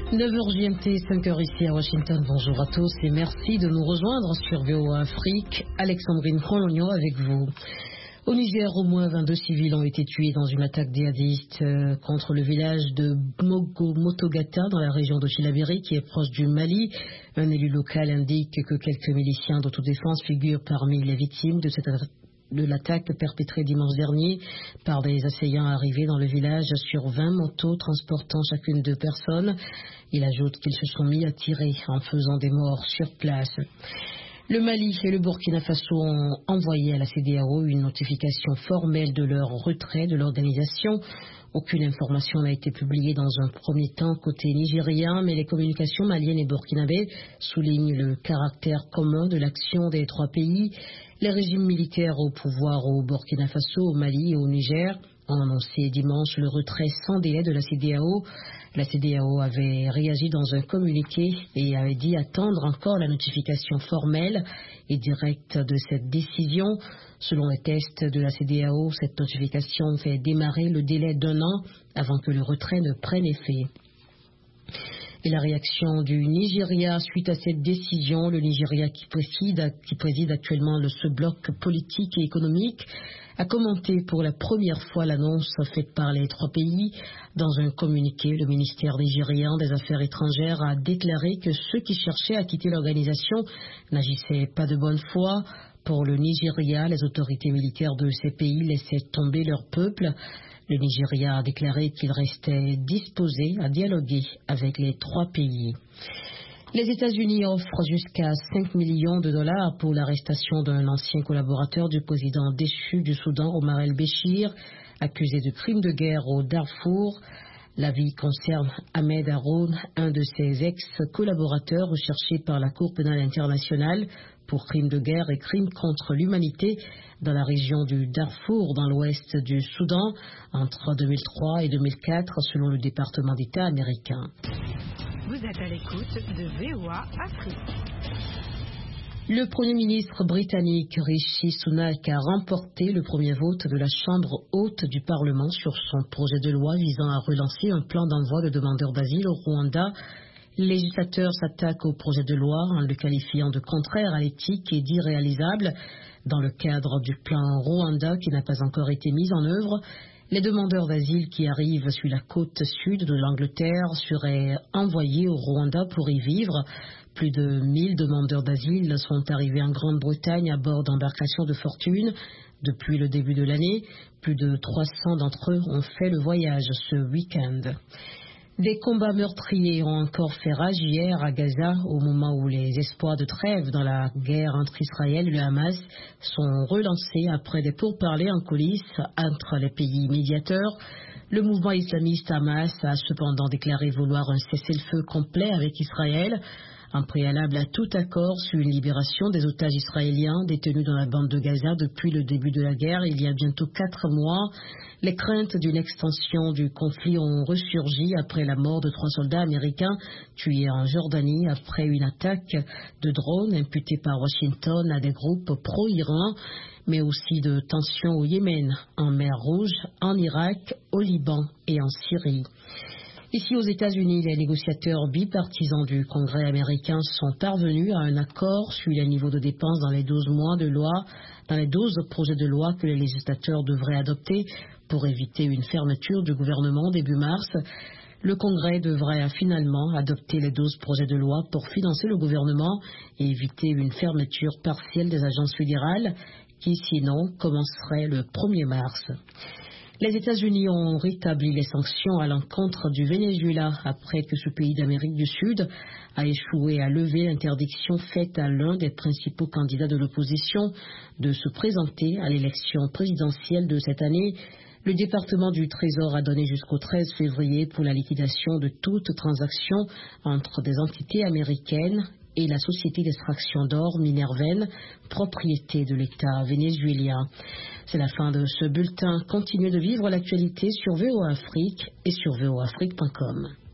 9h GMT, 5h ici à Washington. Bonjour à tous et merci de nous rejoindre sur VOA Afrique. Alexandrine Cologno avec vous. Au Niger, au moins 22 civils ont été tués dans une attaque djihadiste contre le village de Motogata dans la région de Chilabéry qui est proche du Mali. Un élu local indique que quelques miliciens d'autodéfense figurent parmi les victimes de l'attaque perpétrée dimanche dernier par des assaillants arrivés dans le village sur 20 motos transportant chacune 2 personnes. Il ajoute qu'ils se sont mis à tirer en faisant des morts sur place. Le Mali et le Burkina Faso ont envoyé à la CEDEAO une notification formelle de leur retrait de l'organisation. Aucune information n'a été publiée dans un premier temps côté nigérien, mais les communications maliennes et burkinabées soulignent le caractère commun de l'action des 3 pays. Les régimes militaires au pouvoir au Burkina Faso, au Mali et au Niger ont annoncé dimanche le retrait sans délai de la CEDEAO. La CEDEAO avait réagi dans un communiqué et avait dit attendre encore la notification formelle et directe de cette décision. Selon les tests de la CEDEAO, cette notification fait démarrer le délai d'1 an avant que le retrait ne prenne effet. Et la réaction du Nigeria suite à cette décision, le Nigeria qui préside actuellement ce bloc politique et économique, a commenté pour la première fois l'annonce faite par les 3 pays. Dans un communiqué, le ministère nigérian des Affaires étrangères a déclaré que ceux qui cherchaient à quitter l'organisation n'agissaient pas de bonne foi. Pour le Nigeria, les autorités militaires de ces pays laissaient tomber leur peuple. Le Nigeria a déclaré qu'il restait disposé à dialoguer avec les 3 pays. Les États-Unis offrent jusqu'à 5 millions de dollars pour l'arrestation d'un ancien collaborateur du président déchu du Soudan, Omar el-Béchir, accusé de crimes de guerre au Darfour. L'avis concerne Ahmed Haroun, un de ses ex-collaborateurs recherchés par la Cour pénale internationale pour crimes de guerre et crimes contre l'humanité dans la région du Darfour, dans l'ouest du Soudan, entre 2003 et 2004, selon le département d'État américain. Vous êtes à l'écoute de VOA Afrique. Le Premier ministre britannique Rishi Sunak a remporté le premier vote de la Chambre haute du Parlement sur son projet de loi visant à relancer un plan d'envoi de demandeurs d'asile au Rwanda. Les législateurs s'attaquent au projet de loi en le qualifiant de contraire à l'éthique et d'irréalisable. Dans le cadre du plan Rwanda qui n'a pas encore été mis en œuvre, les demandeurs d'asile qui arrivent sur la côte sud de l'Angleterre seraient envoyés au Rwanda pour y vivre. Plus de 1000 demandeurs d'asile sont arrivés en Grande-Bretagne à bord d'embarcations de fortune. Depuis le début de l'année, plus de 300 d'entre eux ont fait le voyage ce week-end. Des combats meurtriers ont encore fait rage hier à Gaza au moment où les espoirs de trêve dans la guerre entre Israël et le Hamas sont relancés après des pourparlers en coulisses entre les pays médiateurs. Le mouvement islamiste Hamas a cependant déclaré vouloir un cessez-le-feu complet avec Israël, en préalable à tout accord sur une libération des otages israéliens détenus dans la bande de Gaza depuis le début de la guerre il y a bientôt 4 mois. Les craintes d'une extension du conflit ont ressurgi après la mort de 3 soldats américains tués en Jordanie après une attaque de drones imputée par Washington à des groupes pro-Iran, mais aussi de tensions au Yémen, en mer Rouge, en Irak, au Liban et en Syrie. Ici aux États-Unis, les négociateurs bipartisans du Congrès américain sont parvenus à un accord sur les niveaux de dépenses dans les 12 projets de loi que les législateurs devraient adopter pour éviter une fermeture du gouvernement début mars. Le Congrès devrait finalement adopter les 12 projets de loi pour financer le gouvernement et éviter une fermeture partielle des agences fédérales qui sinon commencerait le 1er mars. Les États-Unis ont rétabli les sanctions à l'encontre du Venezuela après que ce pays d'Amérique du Sud a échoué à lever l'interdiction faite à l'un des principaux candidats de l'opposition de se présenter à l'élection présidentielle de cette année. Le département du Trésor a donné jusqu'au 13 février pour la liquidation de toute transaction entre des entités américaines et la société d'extraction d'or Minerven, propriété de l'État vénézuélien. C'est la fin de ce bulletin. Continuez de vivre l'actualité sur VOA Afrique et sur voaafrique.com.